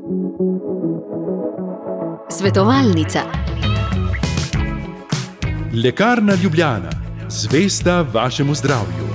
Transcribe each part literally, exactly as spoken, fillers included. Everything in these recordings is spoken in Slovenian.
Svetovalnica. Lekarna Ljubljana, zvesta vašemu zdravju.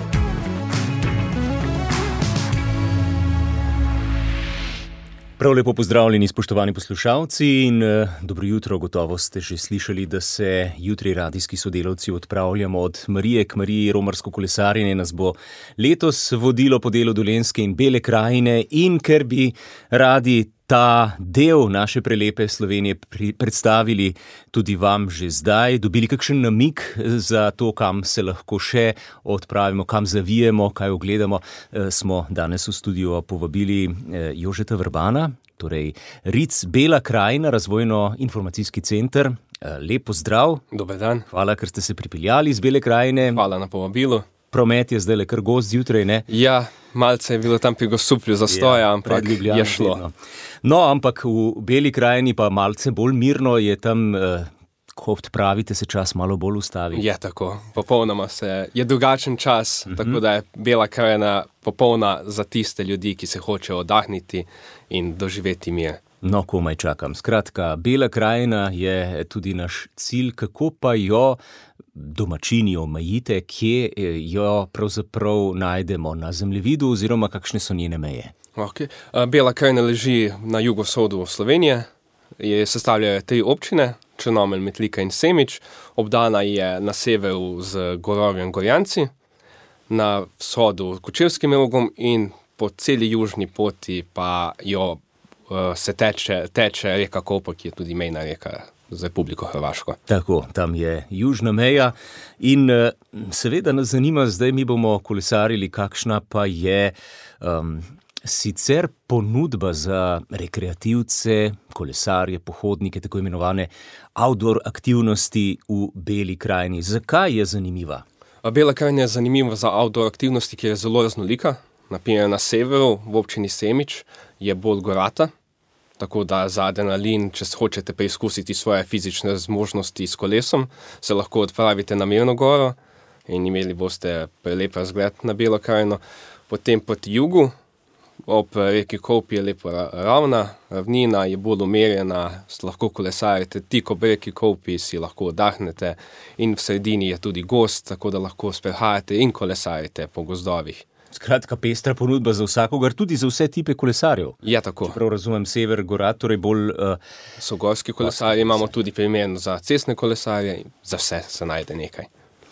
Prav lepo pozdravljeni, spoštovani poslušalci, in uh, dobro jutro. Gotovo ste že slišali, da se jutri radijski sodelavci odpravljamo od Marije k Mariji. Romarsko kolesarjenje nas bo letos vodilo po delu Dolenjske in Bele krajine, in ker bi radi ta del naše prelepe Slovenije pri, predstavili tudi vam že zdaj, dobili kakšen namig za to, kam se lahko še odpravimo, kam zavijemo, kaj ogledamo, e, smo danes v studio povabili e, Jožeta Vrbana, torej R I C Bela krajina, razvojno-informacijski center. E, lep pozdrav. Dober dan. Hvala, ker ste se pripeljali iz Bele krajine. Hvala na povabilu. Promet je zdaj le kar gost zjutraj, ne? Ja, malce je bilo tam pri Gosuplju zastoja, ja, ampak je šlo. Vedno. No, ampak v Beli krajini pa malce bolj mirno je tam, eh, kot pravite, se čas malo bolj ustavi. Je tako, popolnoma se, je drugačen čas, uh-huh. Tako da je Bela krajina popolna za tiste ljudi, ki se hočejo oddahniti in doživeti mir. No, komaj čakam. Skratka, Bela krajina je tudi naš cilj, kako pa jo domačini omejite, kje jo pravzaprav najdemo na zemljevidu oziroma kakšne so njene meje. Okay. Bela krajina leži na jugovzhodu Slovenije, je sestavljajo tri občine, Črnomelj, Metlika in Semič, obdana je na severu z Gorovjem Gorjanci, na vzhodu Kočevskim Rogom in po celi južni poti pa jo uh, se teče, teče reka Kolpa, ki je tudi mejna reka z Republiko Hrvaško. Tako, tam je južna meja in uh, seveda nas zanima, zdaj mi bomo kolesarili, kakšna pa je um, sicer ponudba za rekreativce, kolesarje, pohodnike, tako imenovane outdoor aktivnosti v Beli krajini. Zakaj je zanimiva? Bela krajina je zanimiva za outdoor aktivnosti, ki je zelo raznolika. Na primer na severu, v občini Semič, je bolj gorata, tako da za adrenalin, če hočete preizkusiti svoje fizične zmožnosti s kolesom, se lahko odpravite na Mirno goro in imeli boste prelep razgled na Belo krajino. Potem proti jugu, ob reki Kolpi je lepo ravna, ravnina je bolj umirjena, lahko kolesarite tik ob reki Kolpi, si lahko oddahnete, in v sredini je tudi gozd, tako da lahko sprehajate in kolesarite po gozdovih. Skratka, pestra ponudba za vsakogar, tudi za vse tipe kolesarjev. Je tako. Čeprav razumem, sever, gora, torej bolj... Uh, so gorski kolesarji, imamo tudi primerno za cestne kolesarje, za vse se najde nekaj.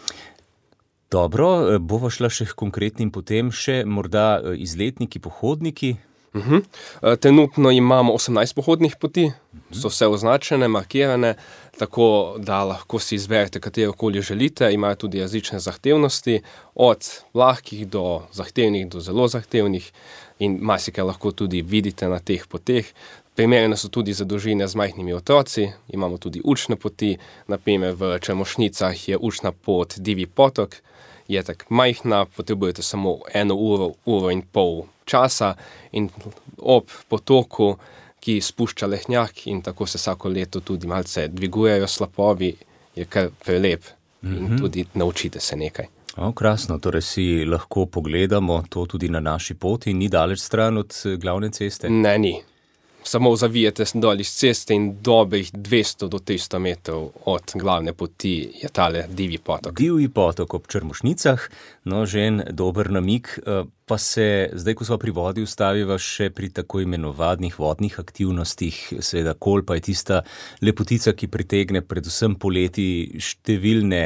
Dobro, bova šla še k konkretnim potem, še morda izletniki, pohodniki. Uh-huh. Trenutno imamo osemnajst pohodnih poti, uh-huh. So vse označene, markirane, tako da lahko si izberete, katerokoli želite. Imajo tudi različne zahtevnosti, od lahkih do zahtevnih, do zelo zahtevnih, in marsikaj lahko tudi vidite na teh poteh. Primerene so tudi za družine z majhnimi otroci, imamo tudi učne poti, na primer v Črmošnicah je učna pot Divji potok, je tak majhna, potrebujete samo eno uro, uro in pol časa, in ob potoku, ki spušča lehnjak, in tako se vsako leto tudi malce dvigujejo slapovi, je kar prelep in mm-hmm. tudi naučite se nekaj. O, krasno, torej si lahko pogledamo to tudi na naši poti, ni daleč stran od glavne ceste? Ne, ni. Samo zavijete dol iz ceste in dobrih dvesto do tristo metrov od glavne poti je tale Divji potok. Divji potok ob Črmošnicah, no, že en dober namig, pa se zdaj, ko smo pri vodi, ustaviva še pri tako imenovanih vodnih aktivnostih. Seveda Kolpa je tista lepotica, ki pritegne predvsem poleti številne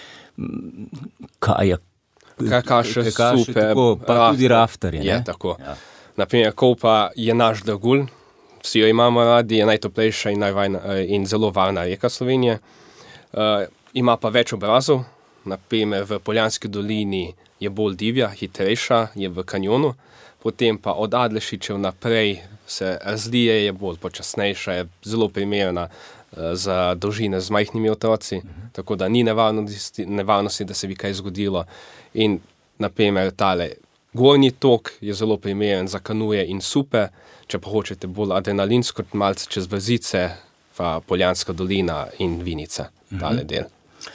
kajak, kajakaše, kajakaše, supe, tako, pa rafter, tudi raftarje. Je tako. Ja. Naprimer, Kolpa je naš dragulj, vsi jo imamo radi, je najtoplejša in, najvajna, in zelo varna reka Slovenije. Uh, ima pa več obrazov, naprimer v Poljanski dolini je bolj divja, hitrejša, je v kanjonu, potem pa od Adlešičev naprej se razlije, je bolj počasnejša, je zelo primerna uh, za družine z majhnimi otroci, uh-huh. Tako da ni nevarnosti, nevarnosti, da se bi kaj zgodilo. In naprimer tale gornji tok je zelo primeren za kanuje in supe, če pa hočete bolj adrenalinsko, malce čez Brzice, pa Poljanska dolina in Vinica, tale del.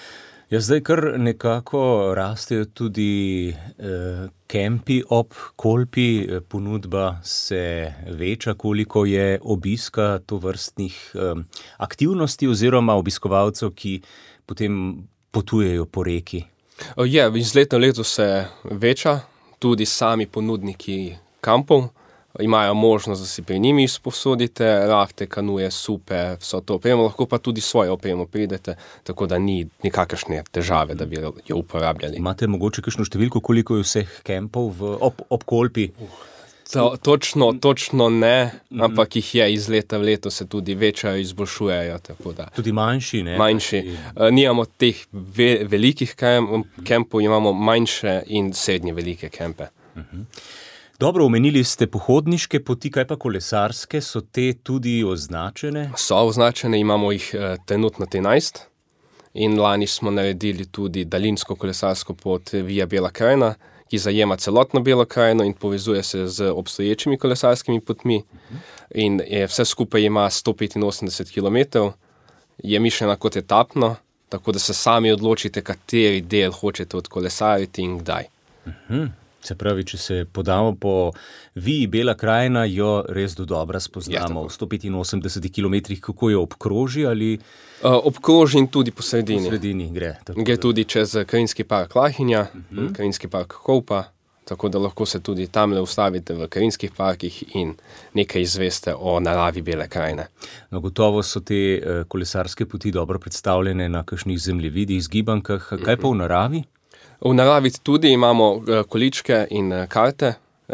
Ja, zdaj kar nekako rastejo tudi eh, kempi ob Kolpi, ponudba se veča, koliko je obiska tovrstnih eh, aktivnosti oziroma obiskovalcev, ki potem potujejo po reki. Je, iz leta v leto se veča, tudi sami ponudniki kampov imajo možnost, da si pri njimi izposodite rafte, kanuje, supe, vso to opremo, lahko pa tudi svojo opremo pridete, tako da ni nikakršne težave, da bi jo uporabljali. Imate mogoče kakšno številko, koliko je vseh kempov v, ob, ob Kolpi? To, točno, točno ne, ampak jih je iz leta v leto se tudi večajo, izboljšujejo. Tako da. Tudi manjši, ne? Manjši. Uh, nijamo teh ve, velikih kempov, imamo manjše in srednje velike kempe. Uh-huh. Dobro, omenili ste pohodniške poti, kaj pa kolesarske, so te tudi označene? So označene, imamo jih uh, trenutno trinajst in lani smo naredili tudi daljinsko kolesarsko pot Via Bela krajina, ki zajema celotno Belo krajino in povezuje se z obstoječimi kolesarskimi potmi. Uh-huh. In je, vse skupaj ima sto petinosemdeset kilometrov, je mišljena kot etapno, tako da se sami odločite, kateri del hočete odkolesariti in kdaj. Uh-huh. Se pravi, če se podamo po Viji Bela krajina, jo res do dobra spoznamo. V sto petinosemdesetih kilometrih, kako jo obkroži ali... Uh, obkroži in tudi po sredini. Po sredini gre. Gre tudi čez Krajinski park Lahinja, uh-huh. Krajinski park Kolpa, tako da lahko se tudi tamle ustavite v Krajinskih parkih in nekaj izveste o naravi Bele krajine. No, gotovo so te uh, kolesarske poti dobro predstavljene na kakšnih zemljevidih, zgibankah. Kaj uh-huh. pa v naravi? V naravi tudi imamo količke in karte,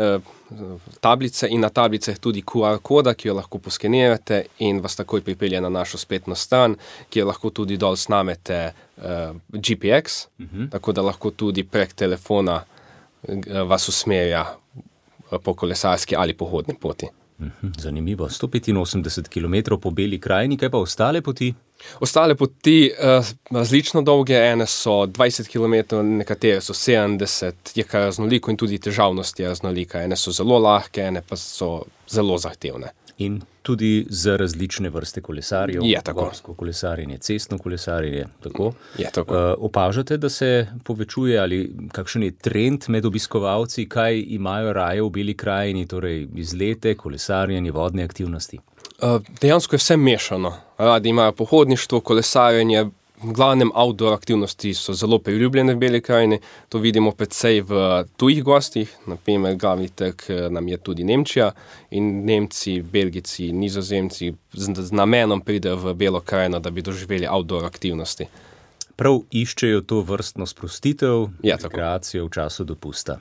tablice in na tablicah tudi Q R koda, ki jo lahko poskenirate in vas takoj pripelje na našo spletno stran, kjer lahko tudi dol snamete G P X, uh-huh. tako da lahko tudi prek telefona vas usmerja po kolesarski ali pohodni poti. Zanimivo. sto petinosemdeset kilometrov po Beli krajini, kaj pa ostale poti? Ostale poti uh, različno dolge, ene so dvajset kilometrov, nekatere so sedemdeset, je kar raznoliko in tudi težavnost je raznolika. Ene so zelo lahke, ene pa so zelo zahtevne. In tudi za različne vrste kolesarjev. Je tako. Gorsko kolesarjenje, cestno kolesarjenje, tako. Je tako. Uh, opažate, da se povečuje ali kakšen je trend med obiskovalci, kaj imajo raje v Beli krajini, torej izlete, kolesarjenje, vodne aktivnosti? Uh, dejansko je vse mešano. Radi imajo pohodništvo, kolesarjenje, v glavnem outdoor aktivnosti so zelo priljubljene v Beli krajini. To vidimo predvsej v tujih gostih, na primer glavni trg nam je tudi Nemčija in Nemci, Belgijci, Nizozemci z, z namenom pridejo v Belo krajino, da bi doživeli outdoor aktivnosti. Prav iščejo to vrstno sprostitev, ja, rekreacijo v času dopusta.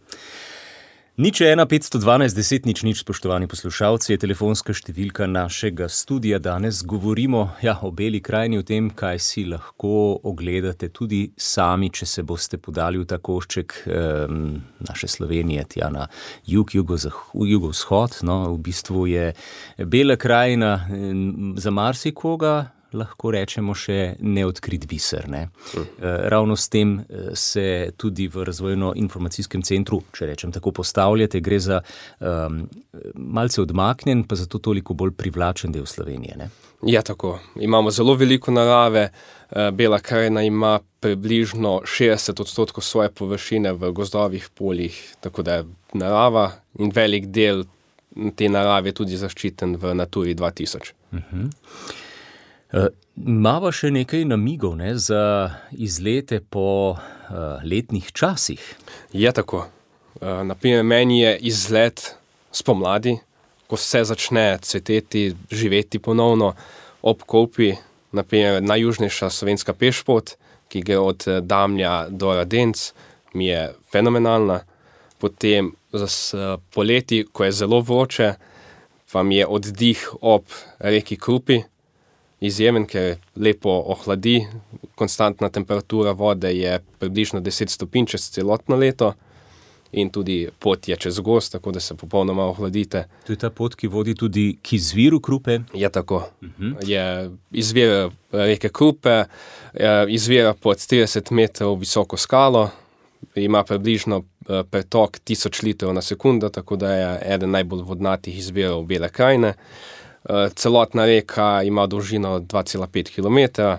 Nič ena petsto dvanajst deset nič nič, spoštovani poslušalci, je telefonska številka našega studia. Danes govorimo ja, o Beli krajini, o tem, kaj si lahko ogledate tudi sami, če se boste podali v ta košček eh, naše Slovenije, tja na jug, jugovzhod. No, v bistvu je Bela krajina eh, za marsikoga lahko rečemo še neodkrit biser. Ne? Mm. Ravno s tem se tudi v razvojno-informacijskem centru, če rečem tako, postavljate. Gre za um, malce odmaknjen, pa zato toliko bolj privlačen del Slovenije. Ne? Je tako. Imamo zelo veliko narave. Bela krajina ima približno šestdeset odstotkov svoje površine v gozdovih, poljih, tako da je narava in velik del te narave tudi zaščiten v Naturi dva tisoč. Uh-huh. Imava še nekaj namigov ne, za izlete po uh, letnih časih? Je tako. Uh, naprimer, meni je izlet spomladi, ko vse začne cveteti, živeti ponovno ob Kolpi, naprimer najjužnejša slovenska pešpot, ki gre od Damlja do Radenc, mi je fenomenalna. Potem za uh, poleti, ko je zelo vroče, pa mi je oddih ob reki Krupi, izjemen, ker lepo ohladi, konstantna temperatura vode je približno deset stopinj čez celotno leto in tudi pot je čez gozd, tako da se popolnoma ohladite. To je ta pot, ki vodi tudi k izviru Krupe? Je tako. Uh-huh. Je izvira reke Krupe, izvira pod trideset metrov visoko skalo, ima približno pretok tisoč litrov na sekundo, tako da je eden najbolj vodnatih izvirov Bele krajine. Celotna reka ima dolžino dva cela pet kilometra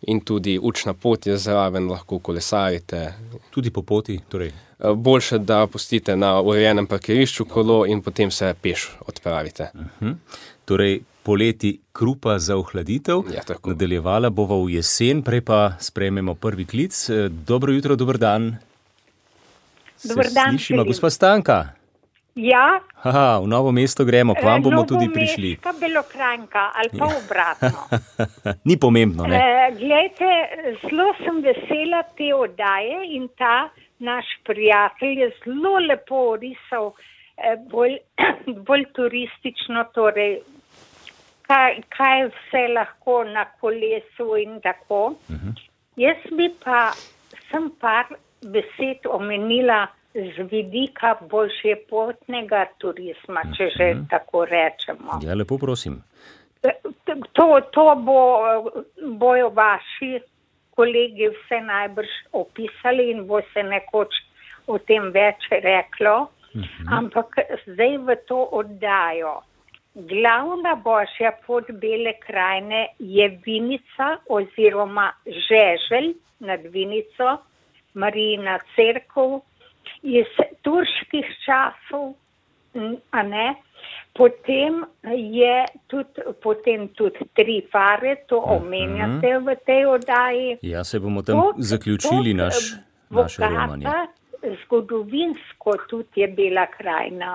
in tudi učna pot je zraven, lahko kolesarite. Tudi po poti? Torej. Boljše, da pustite na urejenem parkirišču kolo in potem se peš odpravite. Uh-huh. Torej, poleti krupa za ohladitev, ja, nadaljevala bova v jesen, prej pa sprejmemo prvi klic. Dobro jutro, dober dan. Dober dan. Slišimo, gospa Stanka? Ja. Aha, v Novo mesto gremo, k vam bomo tudi prišli. Novomeška Belokranjka ali pa obratno. Ni pomembno, ne? E, glejte, zelo sem vesela te oddaje in ta naš prijatelj je zelo lepo orisal eh, bolj, bolj turistično, torej kaj, kaj vse lahko na kolesu in tako. Uh-huh. Jaz bi pa sem par besed omenila z vidika božjepotnega turizma, če že uh-huh. tako rečemo. Ja, lepo prosim. To, to bo, bojo vaši kolegi vse najbrž opisali in bo se nekoč o tem več reklo, uh-huh. ampak zdaj v to oddajo. Glavna božja pot Bele krajine je Vinica oziroma Žeželj nad Vinico, Marijina cerkev, iz turških časov, a ne, potem je tudi, potem tudi tri fare, to omenjate v tej oddaji. Ja, se bomo tam tot, zaključili tot, naš, naše romanje. Zgodovinsko tudi je Bela krajina.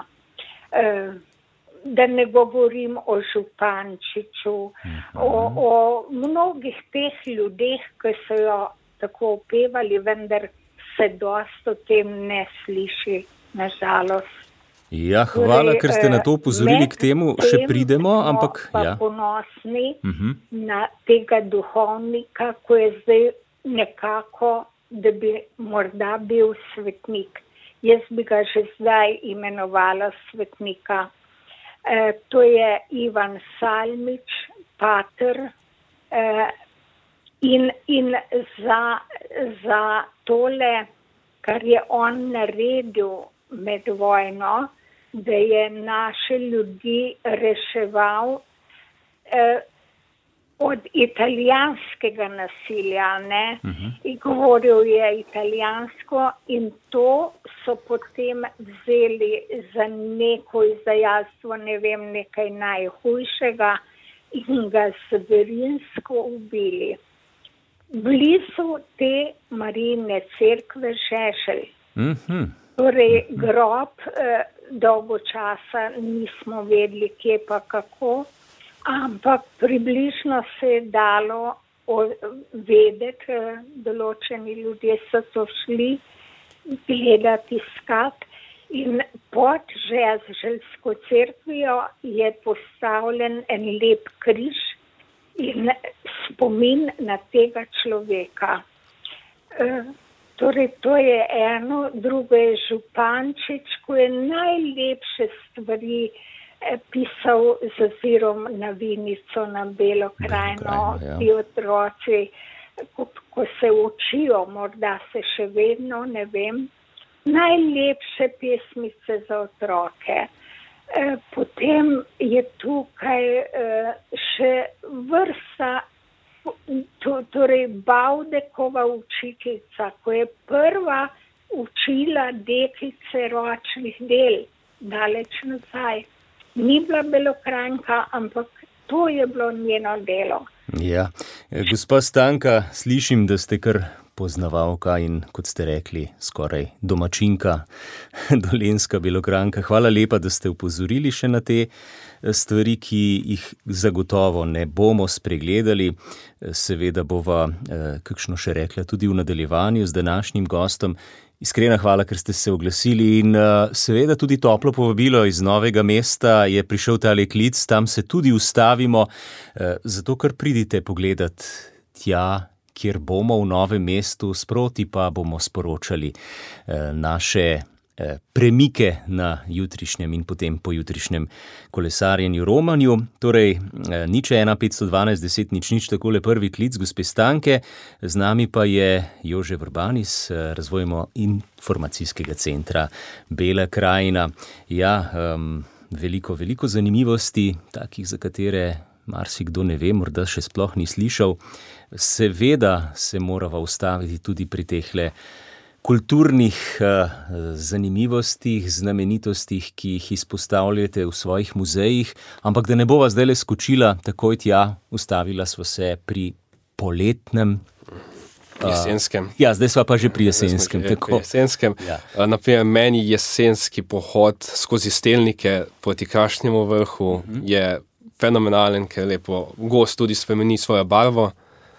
Da ne govorim o Župančiču, uh-huh. o, o mnogih teh ljudeh, ki so jo tako opevali, vendar se dosti o tem ne sliši, nažalost. Ja, hvala, ker ste na to upozorili, k temu še pridemo, ampak pa ja. ponosni uh-huh. na tega duhovnika, ko je zdaj nekako, da bi morda bil svetnik. Jaz bi ga že zdaj imenovala svetnika. E, to je Ivan Salmič, pater, e, in, in za, za tole, kar je on naredil med vojno, da je naše ljudi reševal eh, od italijanskega nasilja, ne? Uh-huh. In govoril je italijansko in to so potem vzeli za neko izdajalstvo, ne vem, nekaj najhujšega in ga zverinsko ubili. Blizu te Marijine cerkve Žeželj. Uh-huh. Torej, grob eh, dolgo časa nismo vedeli, kje pa kako, ampak približno se je dalo o, vedeti, eh, določeni ljudje so to šli gledati, iskati in pod Žeželjsko cerkvijo je postavljen en lep križ in spomin na tega človeka. Eh, Torej, to je eno, drugo je Župančič, ko je najlepše stvari eh, pisal z ozirom na Vinico, na Belo krajino, ja. Ti otroci, ko, ko se učijo, morda se še vedno, ne vem, najlepše pesmice za otroke. Eh, potem je tukaj eh, še vrsta, torej Bavdekova učiteljica, ko je prva učila deklice ročnih del, daleč nazaj. Ni bila Belokranjka, ampak to je bilo njeno delo. Ja, gospa Stanka, slišim, da ste kar poznavalka in, kot ste rekli, skoraj domačinka, dolenjska Belokranjka. Hvala lepa, da ste upozorili še na te stvari, ki jih zagotovo ne bomo spregledali. Seveda bova, kakšno še rekla, tudi v nadaljevanju z današnjim gostom. Iskrena hvala, ker ste se oglasili in seveda tudi toplo povabilo iz Novega mesta je prišel tale klic, tam se tudi ustavimo, zato ker pridite pogledat tja, kjer bomo v Novem mestu, sproti pa bomo sporočali naše premike na jutrišnjem in potem pojutrišnjem kolesarjenju romanju. Torej, nič ena petsto dvanajst deset nič nič, takole prvi klic gospe Stanke. Z nami pa je Jože Vrban iz Razvojno-informacijskega centra Bela krajina. Ja, um, veliko, veliko zanimivosti, takih, za katere marsikdo ne ve, morda še sploh ni slišal. Seveda se morava ustaviti tudi pri tehle kulturnih uh, zanimivostih, znamenitostih, ki jih izpostavljate v svojih muzejih, ampak da ne bova zdaj le skočila takoj tja, ustavila sva se pri poletnem. Jesenskem. Uh, ja, zdaj sva pa že pri jesenskem. Že pri jesenskem. Ja. Uh, naprimer, meni jesenski pohod skozi Stelnike proti Krašnjemu vrhu uh-huh. je fenomenalen, ker lepo gozd tudi spremeni svojo barvo,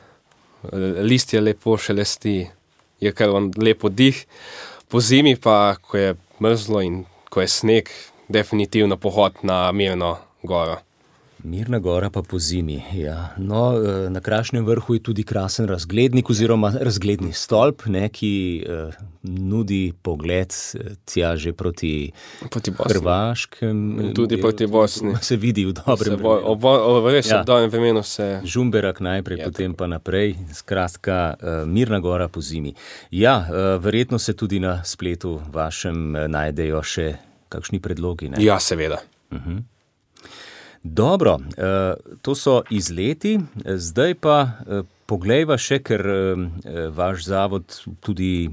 listje lepo šelesti, je kar on lepo dih. Po zimi pa, ko je mrzlo in ko je sneg, definitivno pohod na Mirno goro. Mirna gora pa po zimi, ja. No, na Krašnjem vrhu je tudi krasen razglednik oziroma razgledni stolp, ne, ki eh, nudi pogled tja že proti, proti Hrvaškem. Tudi del, proti Bosni. Se vidi v dobrem vremenu. Ob, ob, res ja. v dobrem vremenu se... Žumberak najprej, ja, potem tako. Pa naprej. Skratka, eh, Mirna gora po zimi. Ja, eh, verjetno se tudi na spletu vašem eh, najdejo še kakšni predlogi, ne? Ja, seveda. Uh-huh. Dobro, to so izleti, zdaj pa poglejva še, ker vaš zavod tudi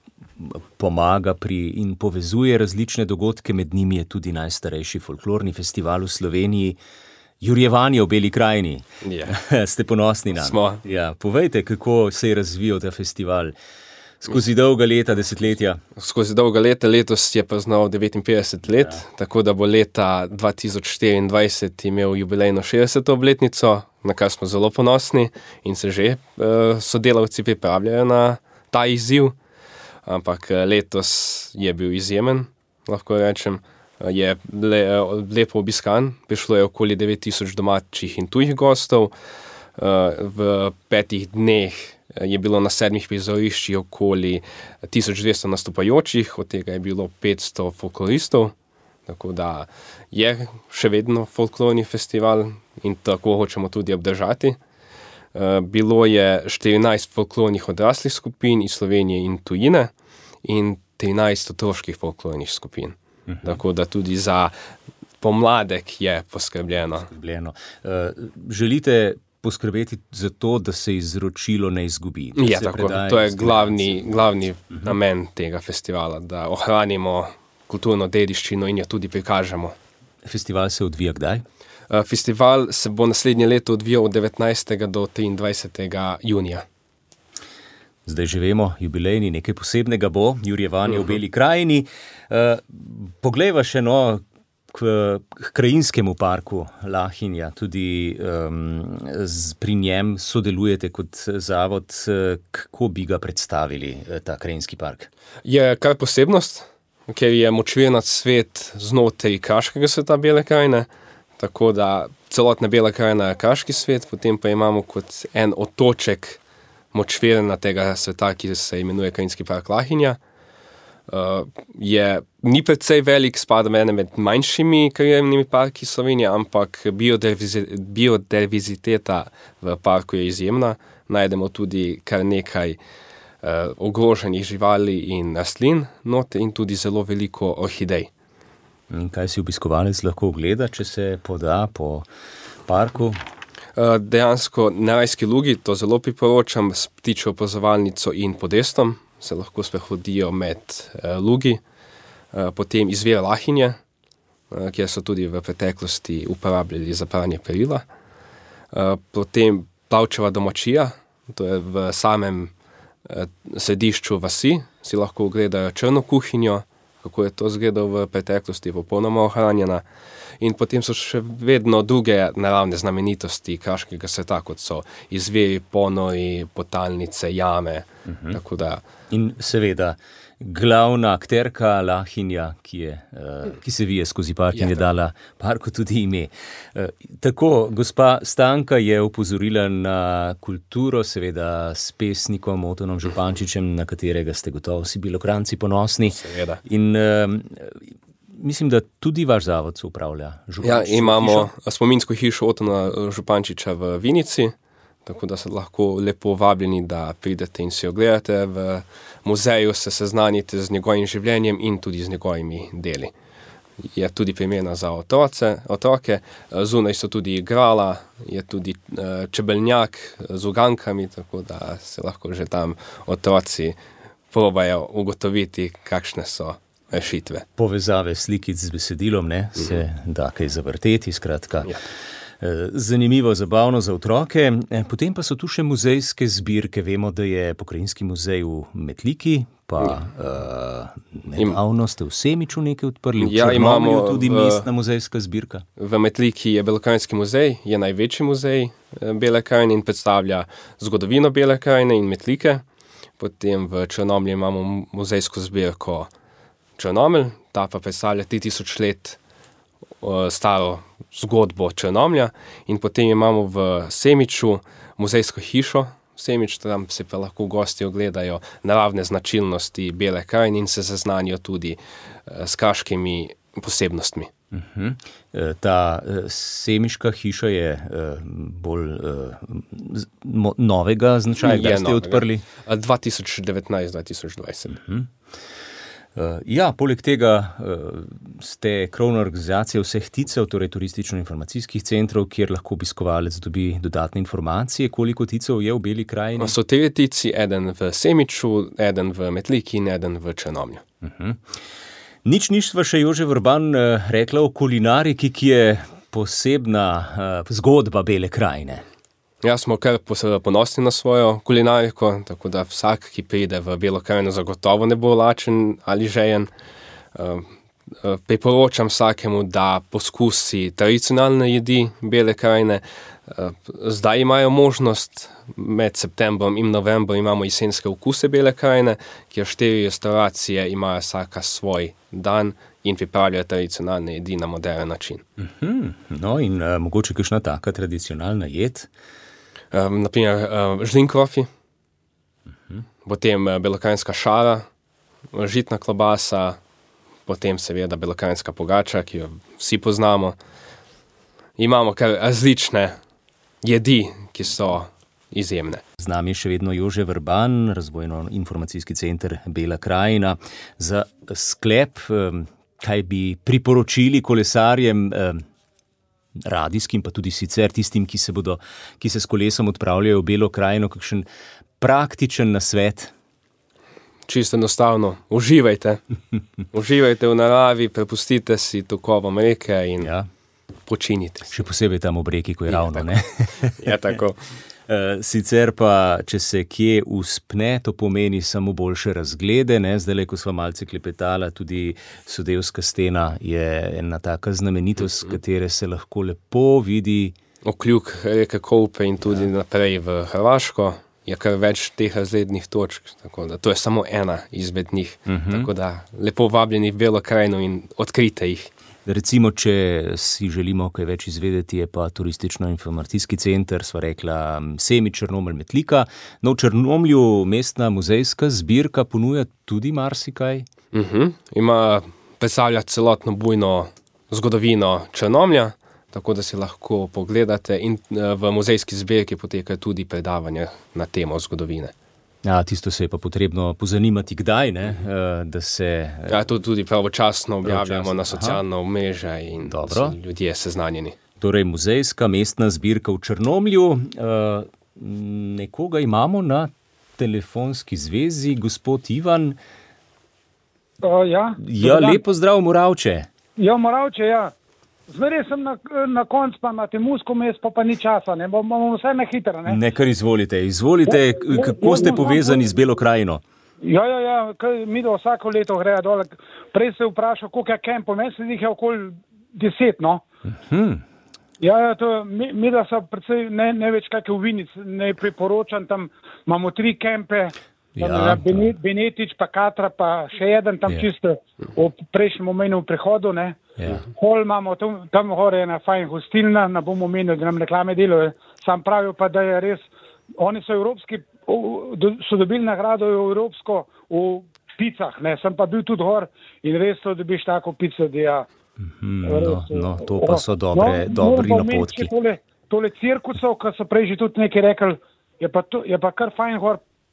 pomaga pri in povezuje različne dogodke, med njimi je tudi najstarejši folklorni festival v Sloveniji, Jurjevanje v Beli krajini. Yeah. Ste ponosni na? Smo. Ja, povejte, kako se je razvijal ta festival? Skozi dolga leta, desetletja? Skozi dolga leta, letos je praznal devetinpetdeset let, ja. Tako da bo leta dva tisoč štiriindvajset imel jubilejno šestdeseto obletnico, na kar smo zelo ponosni in se že uh, sodelavci pripravljajo na ta izziv, ampak letos je bil izjemen, lahko rečem, je le, lepo obiskan, prišlo je okoli devet tisoč domačih in tujih gostov, uh, v petih dneh je bilo na sedmih prizoriščih okoli tisoč dvesto nastopajočih, od tega je bilo petsto folkloristov, tako da je še vedno folklorni festival in tako hočemo tudi obdržati. Bilo je štirinajst folklornih odraslih skupin iz Slovenije in tujine in trinajst otroških folklornih skupin. Uh-huh. Tako da tudi za pomladek je poskrbljeno. poskrbljeno. Uh, želite poskrbeti za to, da se izročilo ne izgubi. Ja, tako, to je glavni, glavni uh-huh. namen tega festivala, da ohranimo kulturno dediščino in jo tudi prikažemo. Festival se odvija kdaj? Festival se bo naslednje leto odvijal od devetnajstega do triindvajsetega junija. Zdaj že vemo, jubilejni, nekaj posebnega bo, Jurjevanje uh-huh. v Beli krajini. Uh, poglejva še no, k krajinskemu parku Lahinja, tudi um, z, pri njem sodelujete kot zavod, kako bi ga predstavili, ta krajinski park? Je kar posebnost, ker je močvirnac svet znotraj kraškega sveta Bele krajine, tako da celotna Bela krajina je kraški svet, potem pa imamo kot en otoček močvirnatega sveta, ki se imenuje krajinski park Lahinja. Uh, je, ni predvsej velik, spada mene med manjšimi krajevnimi parki Slovenije, ampak biodiverziteta v parku je izjemna. Najdemo tudi kar nekaj uh, ogroženih živali in rastlin noter in tudi zelo veliko orhidej. In kaj si obiskovalec lahko ogleda, če se poda po parku? Uh, dejansko na Rajski lugi, to zelo priporočam, s ptičjo opazovalnico in podestom se lahko sprehodijo med uh, lugi, uh, potem izvira Lahinje, uh, kjer so tudi v preteklosti uporabljali za pranje perila, uh, potem Plavčeva domačija, to je v samem uh, središču vasi, si lahko ogledajo črno kuhinjo, kako je to izgledalo v preteklosti, popolnoma ohranjena. In potem so še vedno druge naravne znamenitosti kraškega sveta, kot so izviri, ponori, potalnice, jame. Uh-huh. Tako da... In seveda glavna akterka Lahinja, ki, je, uh, ki se vije skozi park in je dala parku tudi ime. Uh, tako, gospa Stanka je upozorila na kulturo, seveda s pesnikom Otonom Župančičem, na katerega ste gotovo vsi Belokranjci ponosni. Seveda. In uh, mislim, da tudi vaš zavod se upravlja. Ja, imamo hišo? spominsko hišo Otona Župančiča v Vinici, tako da ste lahko lepo vabljeni, da pridete in si ogledate. V muzeju se seznanite z njegovim življenjem in tudi z njegovimi deli. je tudi primerna za otroce, otroke. Zunaj so tudi igrala, je tudi čebeljnjak z ugankami, tako da se lahko že tam otroci probajo ugotoviti, kakšne so rešitve. Povezave slikic z besedilom, ne, se mm-hmm. da kaj zavrteti, skratka. Ja. Zanimivo, zabavno za otroke. Potem pa so tu še muzejske zbirke. Vemo, da je Pokrajinski muzej v Metliki, pa uh, nedavno ste v Semiču nekaj odprli. Ja, imamo tudi v, mestna muzejska zbirka. V Metliki je Belokranjski muzej, je največji muzej Bele krajine in predstavlja zgodovino Bele krajine in Metlike. Potem v Črnomlju imamo muzejsko zbirko Črnomelj, ta pa predstavlja tri tisoč let staro zgodbo Črnomlja, in potem imamo v Semiču muzejsko hišo. Semič, tam se pa lahko gosti ogledajo naravne značilnosti Bele krajine in se zaznanijo tudi s kraškimi posebnostmi. Uh-huh. Ta semiška hiša je bolj novega značaja, kdaj ste odprli? dva tisoč devetnajst dva tisoč dvajset. Uh-huh. Ja, poleg tega ste krovna organizacija vseh ticev, torej turistično-informacijskih centrov, kjer lahko obiskovalec dobi dodatne informacije. Koliko ticev je v Beli krajini? So tri tici, eden v Semiču, eden v Metliki in eden v Črnomlju. Uh-huh. Nič nič sva še Jože Vrban rekla o kulinariki, ki je posebna zgodba Bele krajine. Ja, smo kar ponosni na svojo kulinariko, tako da vsak, ki pride v Belo krajino, zagotovo ne bo lačen ali žejen. Priporočam vsakemu, da poskusi tradicionalne jedi Bele krajine. Zdaj imajo možnost, med septembrom in novembrom imamo jesenske okuse Bele krajine, kjer štiri restauracije imajo vsaka svoj dan in pripravljajo tradicionalne jedi na moderen način. Uh-huh. No in uh, mogoče kakšna taka tradicionalna jed? Um, naprimer uh, žlinkrofi, uh-huh. potem uh, belokranjska šara, žitna klobasa, potem seveda belokranjska pogača, ki jo vsi poznamo. Imamo kar različne jedi, ki so izjemne. Z nami je še vedno Jože Vrban, razvojno-informacijski center Bela krajina. Za sklep, kaj bi priporočili kolesarjem, radijskim, pa tudi sicer tistim, ki se bodo, ki se s kolesom odpravljajo v Belo krajino, kakšen praktičen nasvet? Čisto enostavno, uživajte. Uživajte v naravi, prepustite si tokovom reke in ja. počinite. Še posebej tam ob reki, ko je, je ravno, tako. ne? Je tako. Sicer pa, če se kje uspne, to pomeni samo boljše razglede, ne? Zdaj, ko sva malce klepetala, tudi Sodevska stena je ena taka znamenitost, mm-hmm. katere se lahko lepo vidi. Okljuk reke Kolpe in tudi ja. naprej v Hrvaško je kar več teh razglednih točk, tako da to je samo ena izmed njih. Mm-hmm. Tako da lepo vabljeni v Belo krajino in odkrite jih. Recimo, če si želimo kaj več izvedeti, je pa turistično-informacijski center, sva rekla Semič, Črnomelj, Metlika. No, v Črnomlju mestna muzejska zbirka ponuja tudi marsikaj. Uh-huh. Ima predstavlja celotno bujno zgodovino Črnomlja, tako da si lahko pogledate in v muzejski zbirki potekajo tudi predavanja na temo zgodovine. Ja, tisto se je pa potrebno pozanimati, kdaj, ne, da se... Ja, to tudi pravočasno objavljamo na socialno omrežje in Dobro. so ljudje seznanjeni. Torej, muzejska mestna zbirka v Črnomlju. Nekoga imamo na telefonski zvezi, gospod Ivan. Uh, ja, ja lepo zdrav, Moravče. Ja, Moravče, ja. Zmeraj sem na, na koncu, pa na tem musko mest, pa, pa ni časa, ne, bomo vse na hitro, ne. Ne, kar izvolite, izvolite, ja, kako ste ja, povezani ja, z Belo krajino? Ja, ja, ja, mi do vsako leto grejo dole. Prej se vprašal, koliko je kempov, meni se jih je okoli deset, no. Uh-huh. Ja, ja, to, mi, mi da so predvsej ne, ne več kakve v Vinic, ne priporočam, tam imamo tri kempe, ja, Benet, Benetič, pa Katra, pa še jeden tam ja. čisto v prejšnjem omenju v prehodu, ne. Ja. Hol imamo, tam, tam gore je ena fajn hostilna, ne bomo omenili, da nam reklame delajo. Sam pravijo pa, da je res, oni so evropski, so dobili nagrado evropsko v picah, ne, sem pa bil tudi gor in res to dobiš tako pico, da ja. Mm, no, no, to pa so dobre, no, dobri napotki. Tole, tole cirkusov, ko so prej že tudi nekaj rekli, je pa, to, je pa kar fajn gor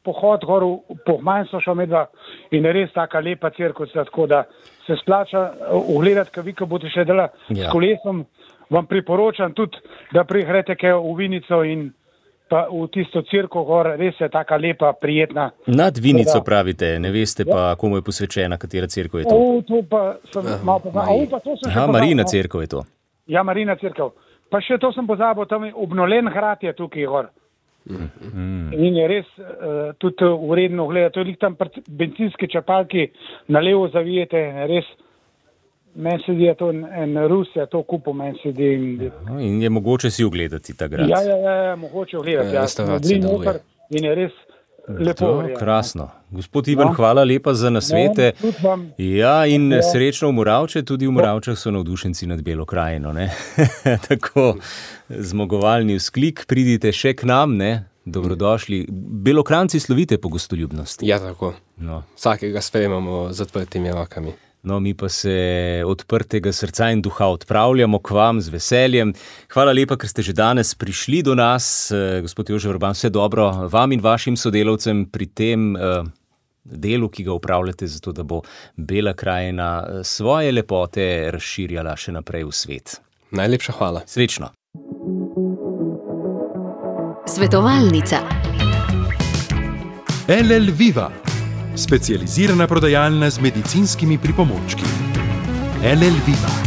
pohod gor v Pohmanj so šel medva in je res taka lepa cirkusa, tako da se splača ugledati, ko vi, ko boste še dela ja. s kolesom, vam priporočam tudi, da prihrete kaj v Vinico in pa v tisto cirko gor, res je taka lepa, prijetna. Nad Vinico da, pravite, ne veste pa, ja. komu je posvečena, katera cirkev je to? O, to pa sem ja. malo pozabil. Aha, Marina cirkev je to. Ja, Marina cirkev. Pa še to sem pozabil, tam je obnovljen hrad je tukaj gor. Mm. In je res uh, tudi uredno gledati. To je lik tam bencinske črpalki, na levo zavijete, res. Meni se di, je to en, en Rus, je to kupo, meni se di. In, in je mogoče si ogledati ta grad. Ja, ja, ja, ja mogoče ogledati. Ja, ja. In je res lepo. To, krasno. Gospod Ivan, no. hvala lepa za nasvete. No, ja, in ja. srečno v Moravče, tudi v Moravčah so navdušenci nad Belo krajino. Ne? Tako zmagovalni vzklik, pridite še k nam, ne? Dobrodošli. Belokranci slovite po gostoljubnosti. Ja, tako. No. Vsakega sprejemamo z odprtimi rokami. No, mi pa se odprtega srca in duha odpravljamo k vam z veseljem. Hvala lepa, ker ste že danes prišli do nas. Gospod Jože Vrban, vse dobro vam in vašim sodelavcem pri tem uh, delu, ki ga upravljate, zato da bo Bela krajina svoje lepote razširjala še naprej v svet. Najlepša hvala. Srečno. Svetovalnica. L L Viva. Specializirana prodajalna z medicinskimi pripomočki. L L Viva.